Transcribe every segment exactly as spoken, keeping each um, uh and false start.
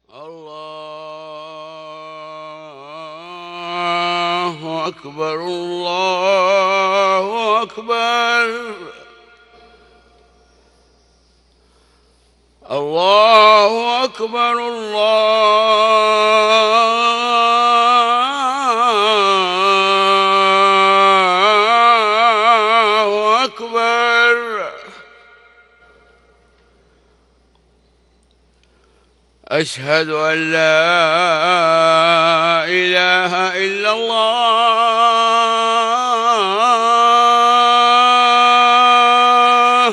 الله أكبر الله أكبر الله أكبر الله أكبر. أشهد أن لا إله إلا الله.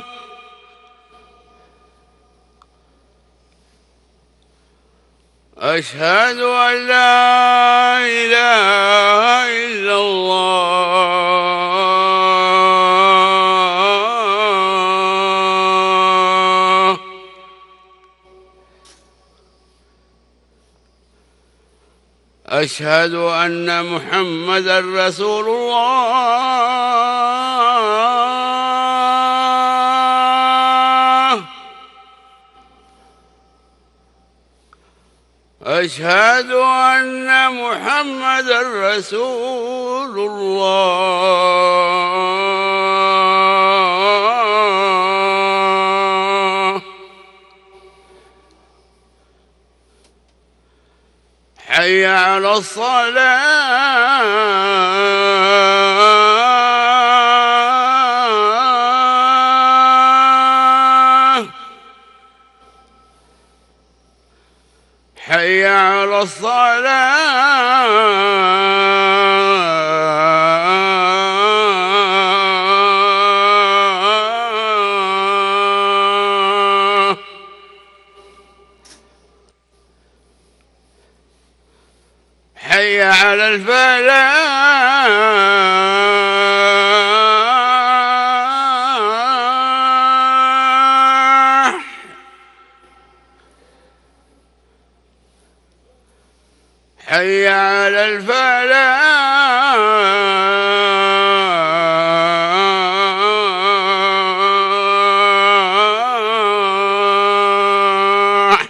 أشهد أن لا إله إلا الله. أشهد أن محمدًا رسول الله. أشهد أن محمدًا رسول الله. حي على الصلاة. حي على الصلاة. حي على الفلاح. حي على الفلاح.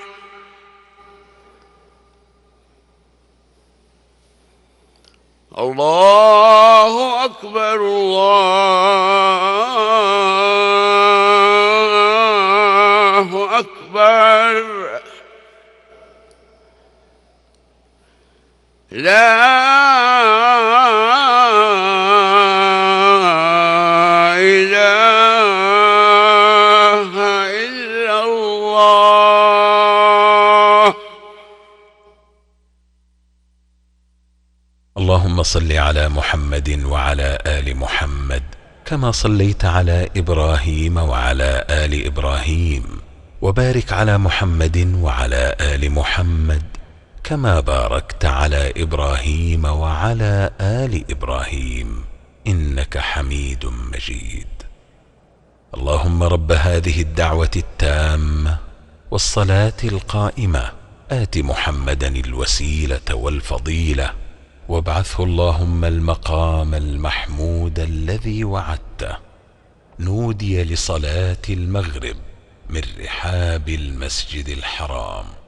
الله أكبر الله أكبر. لا إله إلا الله. اللهم صل على محمد وعلى آل محمد كما صليت على إبراهيم وعلى آل إبراهيم، وبارك على محمد وعلى آل محمد كما باركت على إبراهيم وعلى آل إبراهيم إنك حميد مجيد. اللهم رب هذه الدعوة التامة والصلاة القائمة آت محمدا الوسيلة والفضيلة وابعثه اللهم المقام المحمود الذي وعدته. نودي لصلاة المغرب من رحاب المسجد الحرام.